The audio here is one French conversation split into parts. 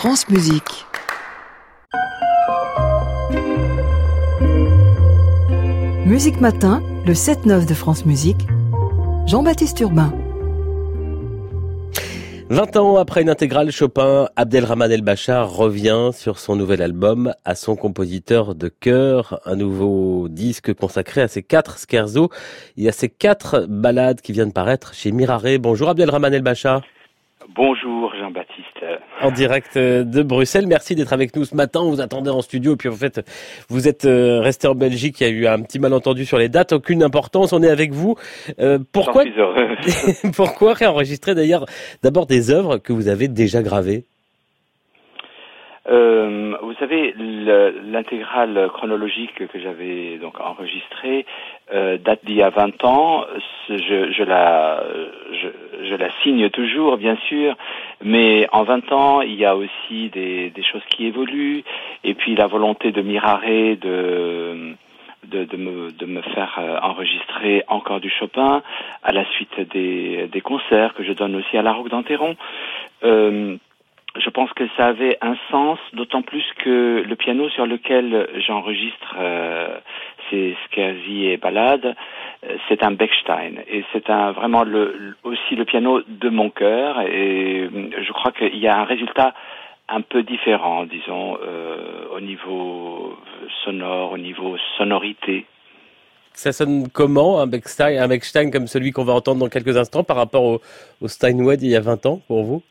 France Musique. Musique Matin, le 7-9 de France Musique. Jean-Baptiste Urbain. 20 ans après une intégrale Chopin, Abdelrahman El-Bachar revient sur son nouvel album à son compositeur de cœur, un nouveau disque consacré à ses 4 scherzos et à ses 4 ballades qui viennent paraître chez Miraré. Bonjour Abdelrahman El-Bachar. Bonjour Jean-Baptiste. En direct de Bruxelles, merci d'être avec nous ce matin. On vous attendait en studio, puis en fait, vous êtes resté en Belgique. Il y a eu un petit malentendu sur les dates, aucune importance. On est avec vous. Pourquoi J'en suis heureux. Pourquoi réenregistrer d'ailleurs d'abord des œuvres que vous avez déjà gravées? Vous savez, l'intégrale chronologique que j'avais donc enregistrée date d'il y a 20 ans. Je la signe toujours, bien sûr, mais en 20 ans, il y a aussi des choses qui évoluent, et puis la volonté de Miraré de me faire enregistrer encore du Chopin à la suite des concerts que je donne aussi à la Roque d'Enterron. Je pense que ça avait un sens, d'autant plus que le piano sur lequel j'enregistre ces scherzi et ballades, c'est un Bechstein, et c'est vraiment aussi le piano de mon cœur, et je crois qu'il y a un résultat un peu différent, disons, au niveau sonore, au niveau sonorité. Ça sonne comment, un Bechstein comme celui qu'on va entendre dans quelques instants par rapport au Steinway il y a 20 ans, pour vous?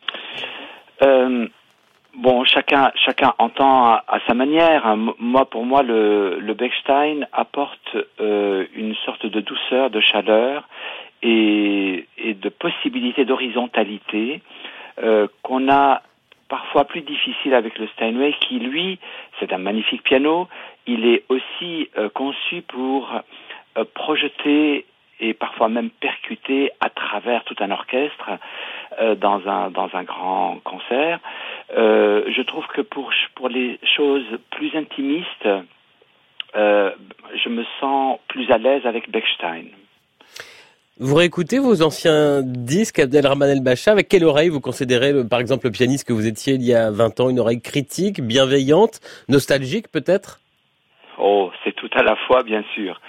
Bon, chacun entend à sa manière. Pour moi, le Bechstein apporte une sorte de douceur, de chaleur et de possibilité d'horizontalité qu'on a parfois plus difficile avec le Steinway, qui lui, c'est un magnifique piano. Il est aussi conçu pour projeter et parfois même percuter à travers tout un orchestre dans un grand concert. Je trouve que pour les choses plus intimistes, je me sens plus à l'aise avec Bechstein. Vous réécoutez vos anciens disques, Abdelrahman El-Bachar, avec quelle oreille vous considérez, par exemple, le pianiste que vous étiez il y a 20 ans, une oreille critique, bienveillante, nostalgique peut-être? Oh, c'est tout à la fois, bien sûr.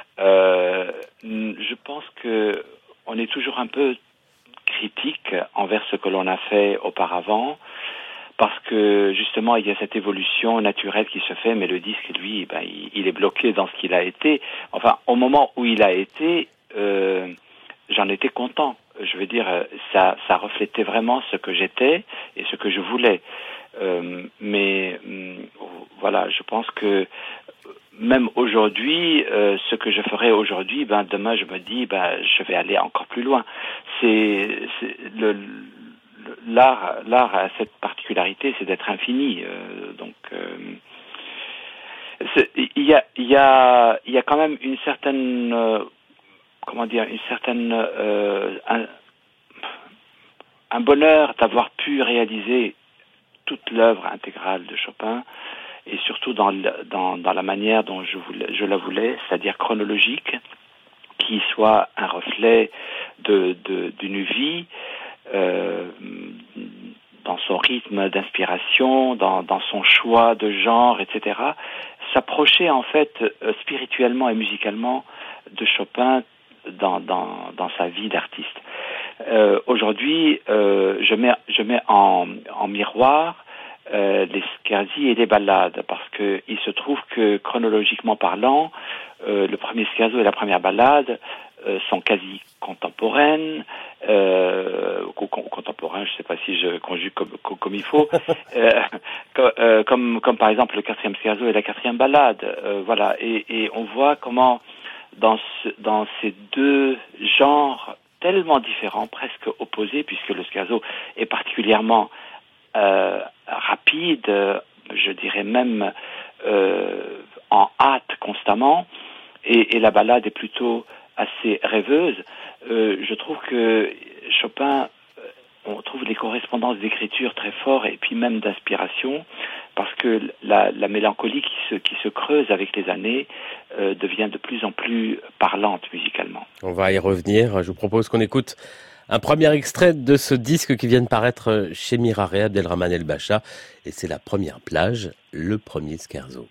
Je pense que on est toujours un peu critique envers ce que l'on a fait auparavant, parce que justement il y a cette évolution naturelle qui se fait, mais le disque, lui, il est bloqué dans ce qu'il a été. Enfin, au moment où il a été, j'en étais content. Je veux dire, ça reflétait vraiment ce que j'étais et ce que je voulais. Mais voilà, je pense que même aujourd'hui, ce que je ferai aujourd'hui, demain je me dis, je vais aller encore plus loin. L'art a cette particularité, c'est d'être infini. Il y a quand même une certaine, un bonheur d'avoir pu réaliser toute l'œuvre intégrale de Chopin, et surtout dans la manière dont je la voulais, c'est-à-dire chronologique, qui soit un reflet d'une vie, dans son rythme d'inspiration, dans son choix de genre, etc. S'approcher en fait spirituellement et musicalement de Chopin dans sa vie d'artiste. Aujourd'hui, je mets en miroir les scherzi et les ballades, parce que il se trouve que chronologiquement parlant, le premier scherzo et la première ballade sont quasi contemporaines, contemporains, je ne sais pas si je conjugue comme il faut, comme par exemple le 4e scherzo et la 4e ballade, voilà, et on voit comment dans ces deux genres tellement différents, presque opposés, puisque le scherzo est particulièrement rapide, je dirais même en hâte constamment, et la ballade est plutôt assez rêveuse. Je trouve que Chopin, on trouve les correspondances d'écriture très fortes, et puis même d'inspiration, parce que la mélancolie qui se creuse avec les années devient de plus en plus parlante musicalement. On va y revenir. Je vous propose qu'on écoute Un premier extrait de ce disque qui vient de paraître chez Mirare, Abdelrahman El Bacha, et c'est La Première Plage, le premier scherzo.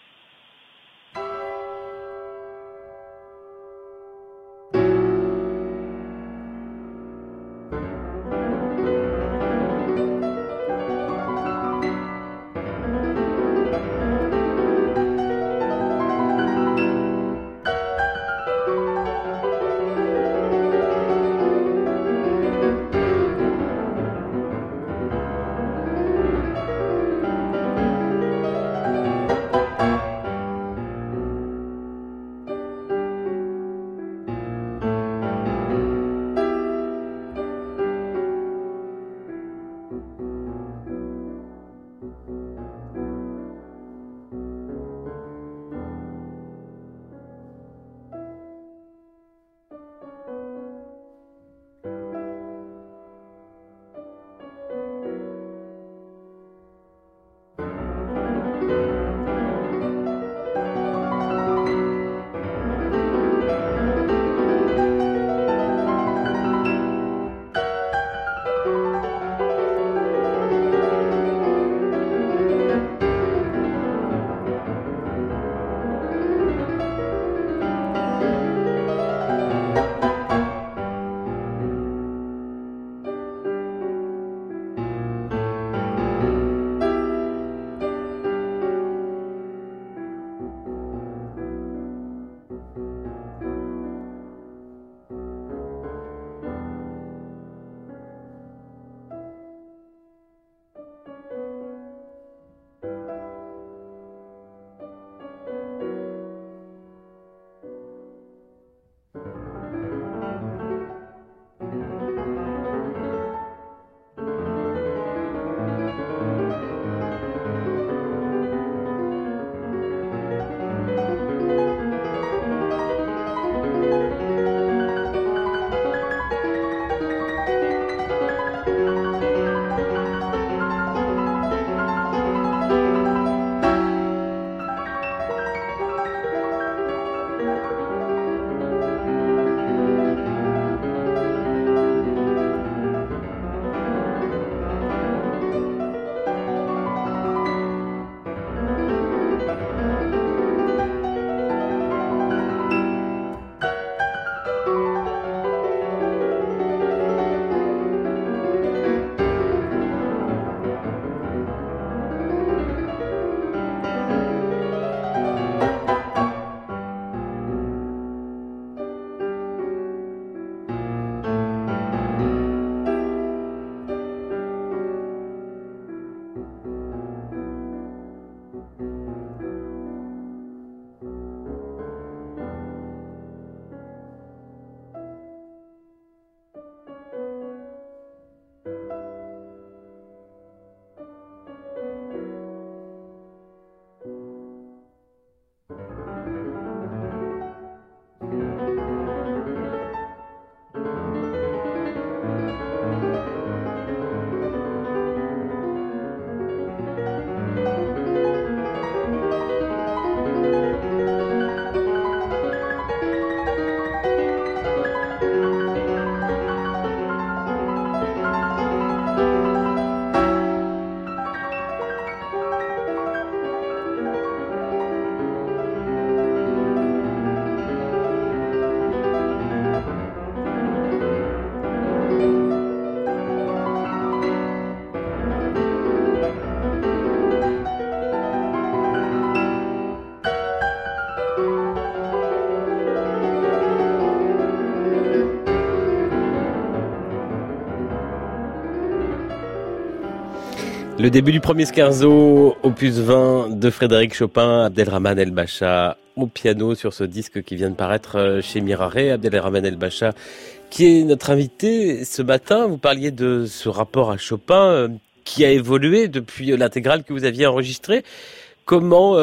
Le début du premier scherzo, opus 20 de Frédéric Chopin, Abdelrahman El Bacha au piano sur ce disque qui vient de paraître chez Mirare. Abdelrahman El Bacha, qui est notre invité ce matin. Vous parliez de ce rapport à Chopin qui a évolué depuis l'intégrale que vous aviez enregistrée. Comment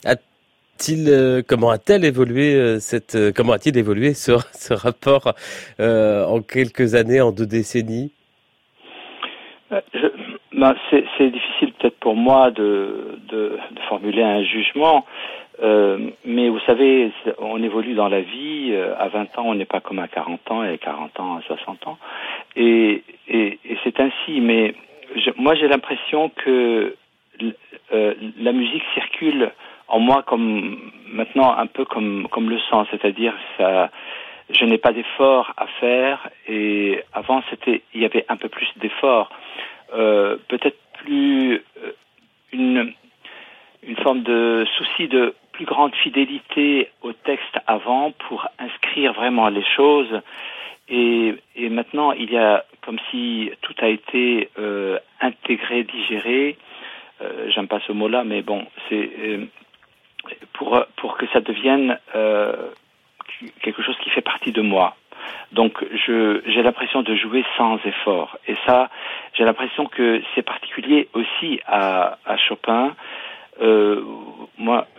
a-t-il évolué ce rapport en quelques années, en 2 décennies? C'est difficile peut-être pour moi de formuler un jugement, mais vous savez, on évolue dans la vie. À 20 ans, on n'est pas comme à 40 ans, et à 40 ans, à 60 ans. et c'est ainsi. Mais moi, j'ai l'impression que la musique circule en moi comme maintenant un peu comme le sang, c'est-à-dire ça. Je n'ai pas d'effort à faire, et avant il y avait un peu plus d'effort, peut-être plus une forme de souci de plus grande fidélité au texte avant pour inscrire vraiment les choses. Et maintenant, il y a comme si tout a été intégré, digéré. J'aime pas ce mot-là, mais bon, c'est pour que ça devienne quelque chose qui fait partie de moi. Donc j'ai l'impression de jouer sans effort. Et ça, j'ai l'impression que c'est particulier aussi à Chopin. Moi,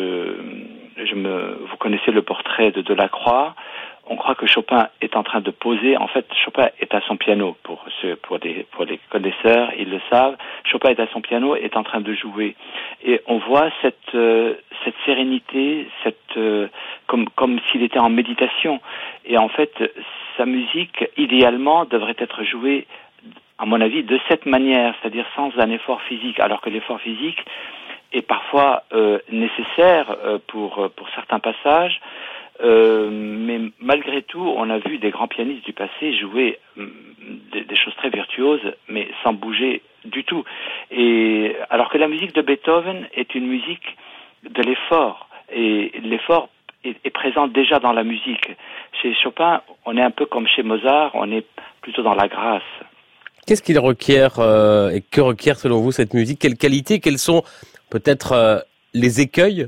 vous connaissez le portrait de Delacroix. On croit que Chopin est en train de poser. En fait, Chopin est à son piano. Pour les connaisseurs, ils le savent. Chopin est à son piano, est en train de jouer. Et on voit cette sérénité, comme s'il était en méditation. Et en fait, sa musique, idéalement, devrait être jouée, à mon avis, de cette manière, c'est-à-dire sans un effort physique. Alors que l'effort physique est parfois nécessaire pour certains passages. Mais malgré tout, on a vu des grands pianistes du passé jouer des choses très virtuoses, mais sans bouger du tout. Et alors que la musique de Beethoven est une musique de l'effort, et l'effort est présent déjà dans la musique. Chez Chopin, on est un peu comme chez Mozart, on est plutôt dans la grâce. Qu'est-ce qu'il requiert et que requiert selon vous cette musique? Quelles qualités? Quels sont peut-être les écueils?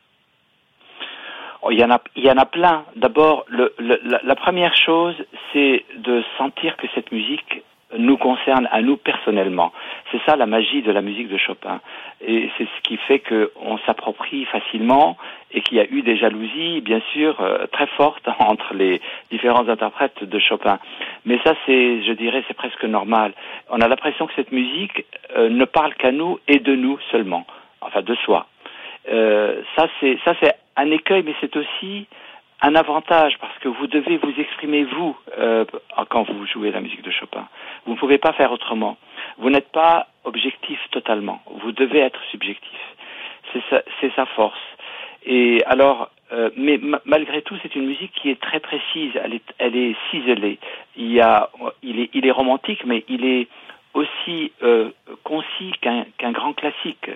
Il y en a plein. D'abord, la première chose, c'est de sentir que cette musique nous concerne à nous personnellement. C'est ça la magie de la musique de Chopin. Et c'est ce qui fait qu'on s'approprie facilement, et qu'il y a eu des jalousies, bien sûr, très fortes entre les différents interprètes de Chopin. Mais ça, je dirais, c'est presque normal. On a l'impression que cette musique ne parle qu'à nous et de nous seulement. Enfin, de soi. Ça c'est un écueil, mais c'est aussi un avantage, parce que vous devez vous exprimer vous quand vous jouez la musique de Chopin. Vous ne pouvez pas faire autrement. Vous n'êtes pas objectif totalement. Vous devez être subjectif. C'est sa force. Et alors, mais malgré tout, c'est une musique qui est très précise. Elle est ciselée. Il est romantique, mais il est aussi concis qu'un grand classique.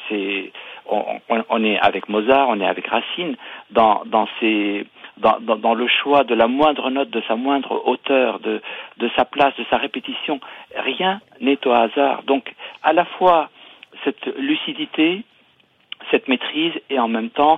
On est avec Mozart, on est avec Racine dans le choix de la moindre note, de sa moindre hauteur, de sa place, de sa répétition. Rien n'est au hasard. Donc, à la fois cette lucidité, cette maîtrise, et en même temps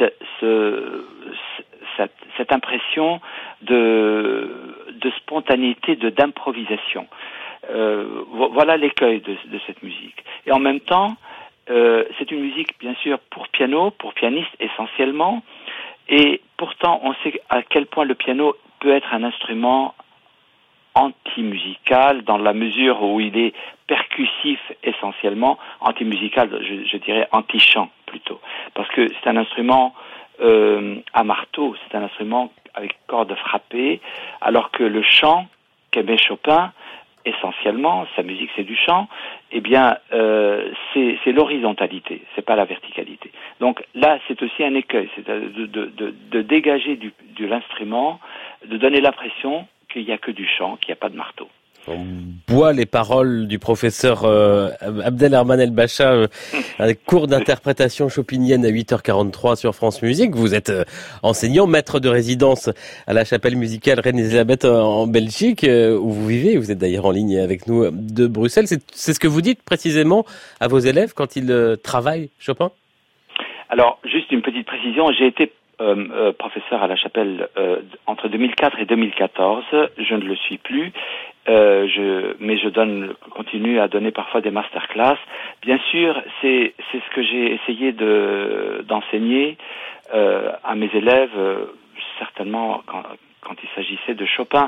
cette impression de spontanéité, d'improvisation. Voilà l'écueil de cette musique. Et en même temps, c'est une musique, bien sûr, pour piano, pour pianiste essentiellement, et pourtant on sait à quel point le piano peut être un instrument anti-musical, dans la mesure où il est percussif essentiellement, anti-musical, je dirais anti-chant plutôt, parce que c'est un instrument à marteau, c'est un instrument avec cordes frappées, alors que le chant qu'aimait Chopin, essentiellement, sa musique c'est du chant, eh bien c'est l'horizontalité, c'est pas la verticalité. Donc là c'est aussi un écueil, c'est de dégager de l'instrument, de donner l'impression qu'il n'y a que du chant, qu'il n'y a pas de marteau. On boit les paroles du professeur Abdelrahman El-Bacha, un cours d'interprétation chopinienne à 8h43 sur France Musique. Vous êtes enseignant, maître de résidence à la chapelle musicale Reine-Elisabeth en Belgique, où vous vivez. Vous êtes d'ailleurs en ligne avec nous de Bruxelles. C'est ce que vous dites précisément à vos élèves quand ils travaillent Chopin? Alors, juste une petite précision. J'ai été professeur à la chapelle entre 2004 et 2014. Je ne le suis plus. Mais je continue à donner parfois des masterclass. Bien sûr, c'est ce que j'ai essayé d'enseigner à mes élèves, certainement quand il s'agissait de Chopin.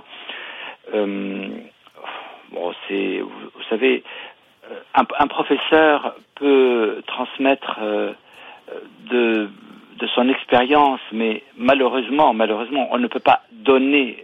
Vous savez, un professeur peut transmettre de son expérience, mais malheureusement, on ne peut pas donner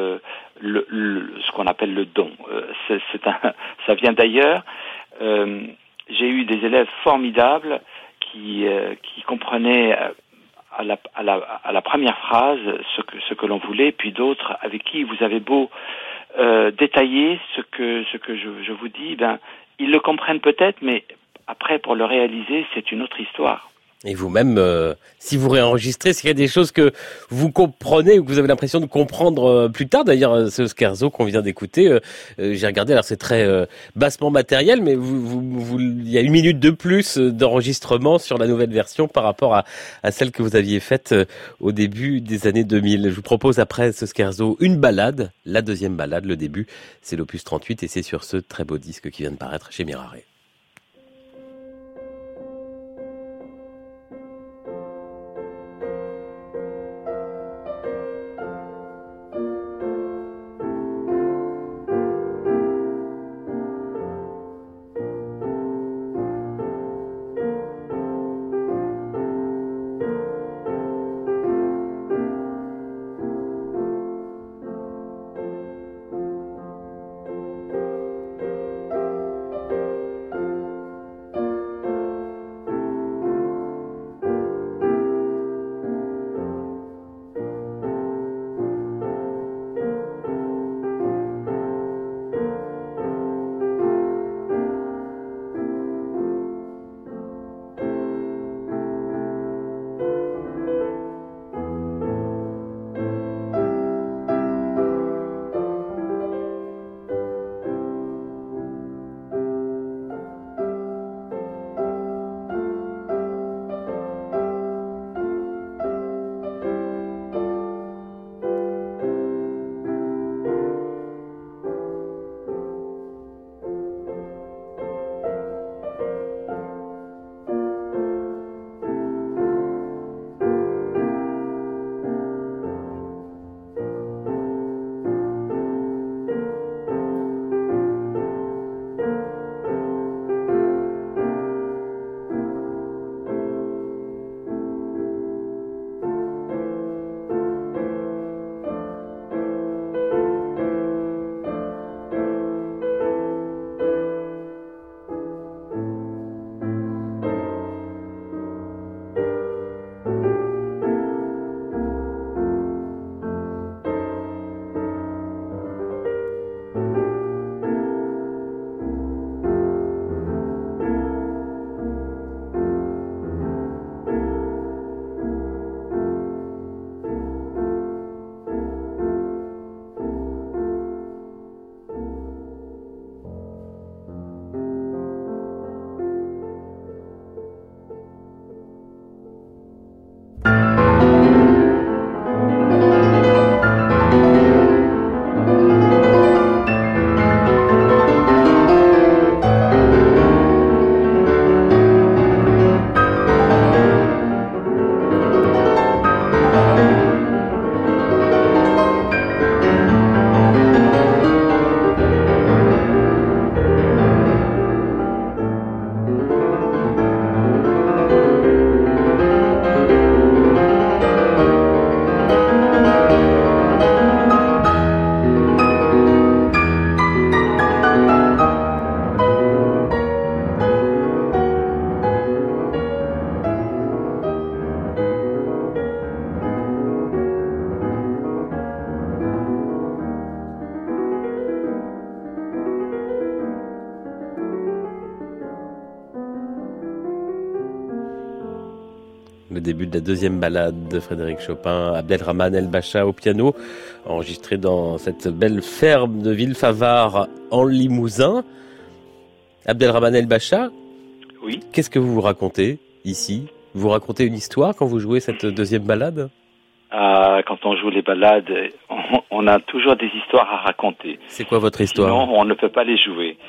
ce qu'on appelle le don. Ça vient d'ailleurs. J'ai eu des élèves formidables qui comprenaient à la première phrase ce que l'on voulait, puis d'autres avec qui vous avez beau détailler ce que je vous dis, ils le comprennent peut-être, mais après pour le réaliser, c'est une autre histoire. Et vous-même, si vous réenregistrez, s'il y a des choses que vous comprenez ou que vous avez l'impression de comprendre plus tard, d'ailleurs, ce scherzo qu'on vient d'écouter, j'ai regardé, alors c'est très bassement matériel, mais il y a 1 minute de plus d'enregistrement sur la nouvelle version par rapport à celle que vous aviez faite au début des années 2000. Je vous propose après ce scherzo une ballade, la deuxième ballade, le début, c'est l'opus 38 et c'est sur ce très beau disque qui vient de paraître chez Mirare. Le début de la deuxième ballade de Frédéric Chopin, Abdelrahman El-Bacha au piano, enregistré dans cette belle ferme de Villefavard en Limousin. Abdelrahman El-Bacha, oui. Qu'est-ce que vous vous racontez ici? Vous racontez une histoire quand vous jouez cette deuxième ballade? Quand on joue les ballades, on a toujours des histoires à raconter. C'est quoi votre histoire? Sinon, on ne peut pas les jouer.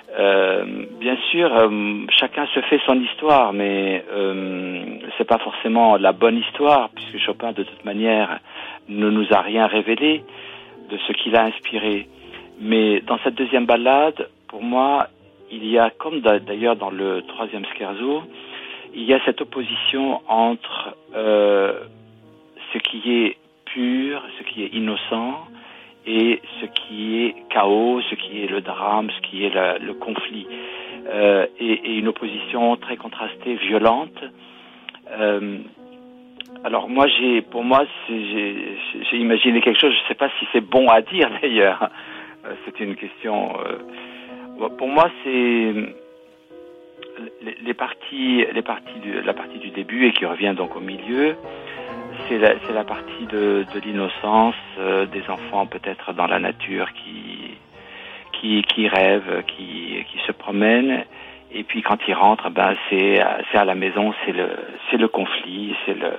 Bien sûr, chacun se fait son histoire, mais c'est pas forcément la bonne histoire, puisque Chopin, de toute manière, ne nous a rien révélé de ce qu'il a inspiré. Mais dans cette deuxième ballade, pour moi, il y a, comme d'ailleurs dans le troisième scherzo, il y a cette opposition entre ce qui est pur, ce qui est innocent, et ce qui est chaos, ce qui est le drame, ce qui est le conflit, et une opposition très contrastée, violente. Alors moi, j'ai imaginé quelque chose. Je ne sais pas si c'est bon à dire d'ailleurs. C'était une question. Pour moi, c'est la partie du début et qui revient donc au milieu. C'est la partie de l'innocence des enfants, peut-être dans la nature, qui rêvent, qui se promènent. Et puis quand ils rentrent, c'est à la maison, c'est le conflit,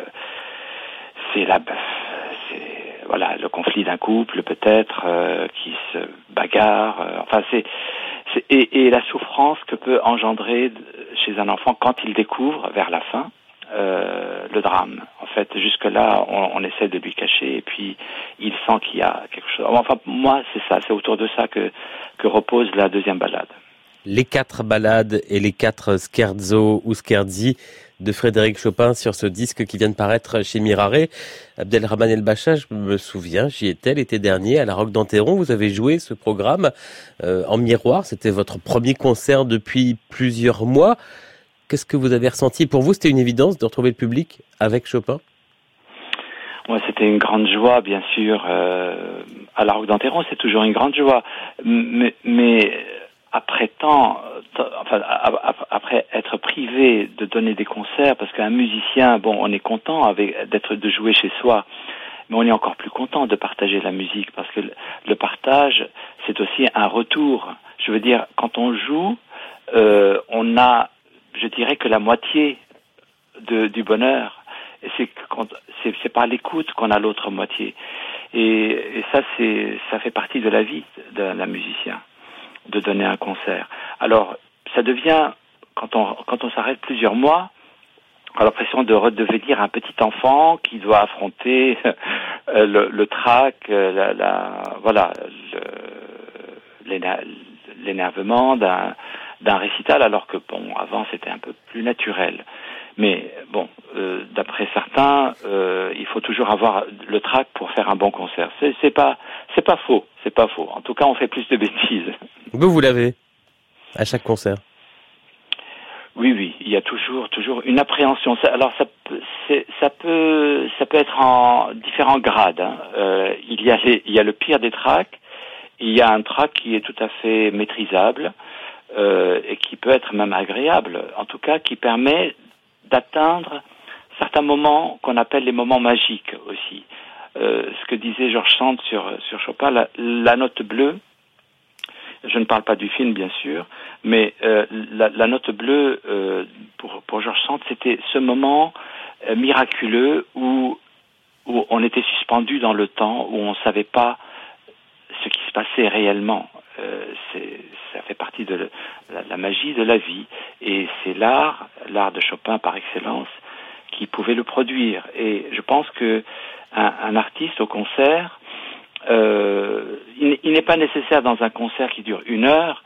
le conflit d'un couple peut-être qui se bagarre. Et la souffrance que peut engendrer chez un enfant quand il découvre vers la fin le drame. En fait, jusque-là, on essaie de lui cacher et puis il sent qu'il y a quelque chose. Enfin, moi, c'est autour de ça que repose la deuxième ballade. Les 4 ballades et les 4 scherzo ou scherzi de Frédéric Chopin sur ce disque qui vient de paraître chez Mirare. Abdelrahman El-Bacha, je me souviens, j'y étais l'été dernier à la Roque d'Enterron. Vous avez joué ce programme en miroir. C'était votre premier concert depuis plusieurs mois. Qu'est-ce que vous avez ressenti? Pour vous, c'était une évidence de retrouver le public avec Chopin? Ouais, c'était une grande joie, bien sûr. À la Roque d'Enterron, c'est toujours une grande joie. Mais après après être privé de donner des concerts, parce qu'un musicien, on est content de jouer chez soi, mais on est encore plus content de partager la musique, parce que le partage, c'est aussi un retour. Je veux dire, quand on joue, on a, je dirais que la moitié du bonheur, et c'est par l'écoute qu'on a l'autre moitié. Et ça fait partie de la vie d'un musicien, de donner un concert. Alors, ça devient, quand on s'arrête plusieurs mois, on a l'impression de redevenir un petit enfant qui doit affronter le trac, l'énervement d'un récital, alors que avant c'était un peu plus naturel. Mais d'après certains, il faut toujours avoir le trac pour faire un bon concert. C'est pas faux. En tout cas, on fait plus de bêtises. Vous l'avez à chaque concert? Oui, il y a toujours une appréhension. Alors ça peut être en différents grades. Il y a le pire des tracs. Il y a un trac qui est tout à fait maîtrisable et qui peut être même agréable. En tout cas, qui permet d'atteindre certains moments qu'on appelle les moments magiques aussi. Ce que disait Georges Sand sur Chopin, la note bleue. Je ne parle pas du film, bien sûr, mais la note bleue pour Georges Sand, c'était ce moment miraculeux où on était suspendu dans le temps, où on ne savait pas ce qui se passait réellement. Ça fait partie de la magie de la vie, et c'est l'art de Chopin par excellence, qui pouvait le produire. Et je pense que un artiste au concert, il n'est pas nécessaire dans un concert qui dure 1 heure,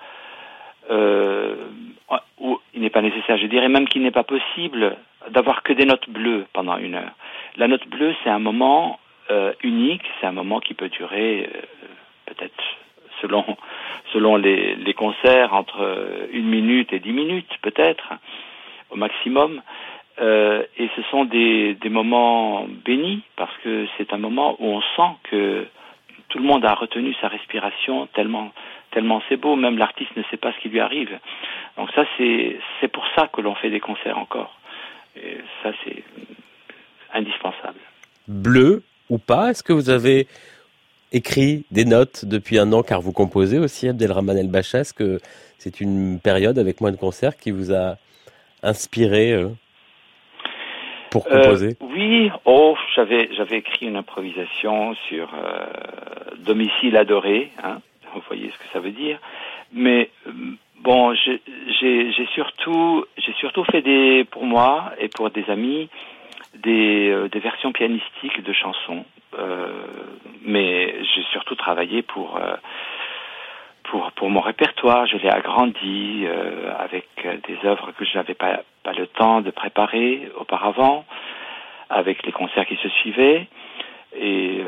ou il n'est pas nécessaire, je dirais même qu'il n'est pas possible d'avoir que des notes bleues pendant 1 heure. La note bleue, c'est un moment unique, c'est un moment qui peut durer peut-être selon les concerts entre 1 minute et 10 minutes peut-être au maximum. Et ce sont des moments bénis, parce que c'est un moment où on sent que tout le monde a retenu sa respiration, tellement c'est beau, même l'artiste ne sait pas ce qui lui arrive. Donc ça, c'est pour ça que l'on fait des concerts encore. Et ça, c'est indispensable. Bleu ou pas, est-ce que vous avez écrit des notes depuis 1 an, car vous composez aussi, Abdelrahman El-Bacha? Est-ce que c'est une période avec moins de concerts qui vous a inspiré pour composer? Oui, j'avais écrit une improvisation sur Domicile adoré, hein, vous voyez ce que ça veut dire. Mais j'ai surtout fait pour moi et pour des amis des versions pianistiques de chansons. Mais j'ai surtout travaillé pour mon répertoire. Je l'ai agrandi avec des œuvres que je n'avais pas pas le temps de préparer auparavant, avec les concerts qui se suivaient. Et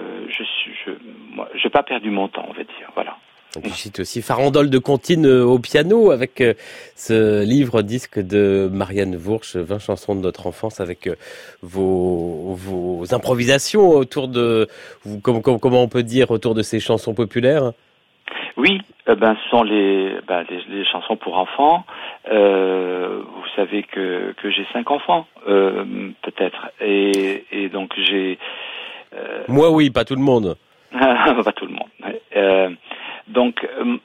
je n'ai pas perdu mon temps, on va dire. Voilà. Et puis c'est aussi Farandole de Contine au piano avec ce livre disque de Marianne Vourche, 20 chansons de notre enfance, avec vos improvisations autour de, comment on peut dire, autour de ces chansons populaires. Oui, ce sont les chansons pour enfants. Vous savez que j'ai 5 enfants, peut-être, et donc j'ai. Moi oui, pas tout le monde. Pas tout le monde. Donc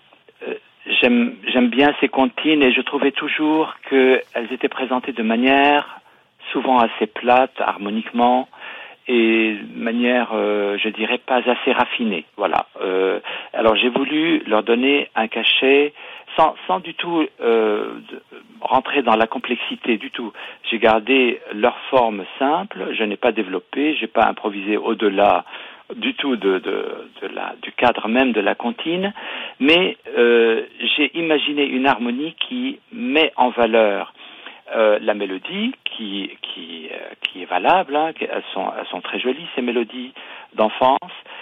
j'aime bien ces comptines et je trouvais toujours qu'elles étaient présentées de manière souvent assez plate, harmoniquement, et de manière, je dirais, pas assez raffinée. Voilà. Alors j'ai voulu leur donner un cachet sans du tout rentrer dans la complexité du tout. J'ai gardé leur forme simple, je n'ai pas développé, j'ai pas improvisé au-delà du tout du cadre même de la comptine, mais j'ai imaginé une harmonie qui met en valeur la mélodie qui est valable, hein, elles sont très jolies ces mélodies d'enfance.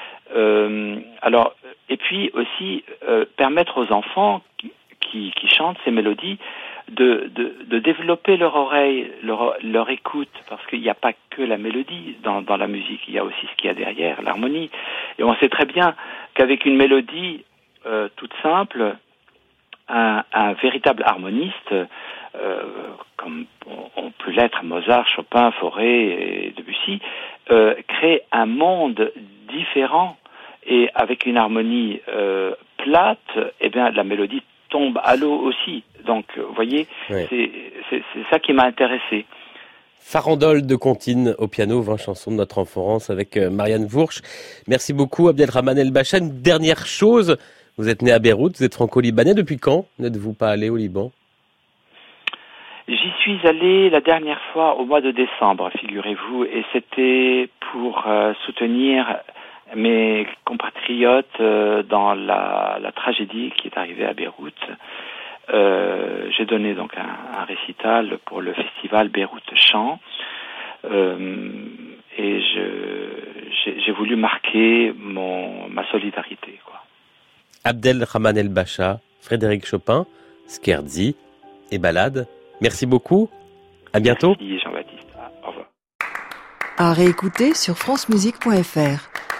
Alors et puis aussi permettre aux enfants qui chantent ces mélodies de développer leur oreille, leur écoute, parce qu'il n'y a pas que la mélodie dans la musique, il y a aussi ce qu'il y a derrière, l'harmonie. Et on sait très bien qu'avec une mélodie toute simple, un véritable harmoniste, comme on peut l'être Mozart, Chopin, Fauré et Debussy, crée un monde différent, et avec une harmonie plate, eh bien la mélodie tombe à l'eau aussi. Donc, vous voyez, oui. C'est ça qui m'a intéressé. Farandole de Contine au piano, 20 chansons de notre enfance avec Marianne Vourche. Merci beaucoup Abdelrahman El-Bacha. Une dernière chose, vous êtes né à Beyrouth, vous êtes franco-libanais. Depuis quand n'êtes-vous pas allé au Liban ? J'y suis allé la dernière fois au mois de décembre, figurez-vous, et c'était pour soutenir mes compatriotes dans la tragédie qui est arrivée à Beyrouth. J'ai donné donc un récital pour le festival Beyrouth Chant, et j'ai voulu marquer ma solidarité, quoi. Abdelrahman El-Bacha, Frédéric Chopin, Scherzi et Ballade. Merci beaucoup. À bientôt. Merci Jean-Baptiste. Au revoir. À réécouter sur francemusique.fr.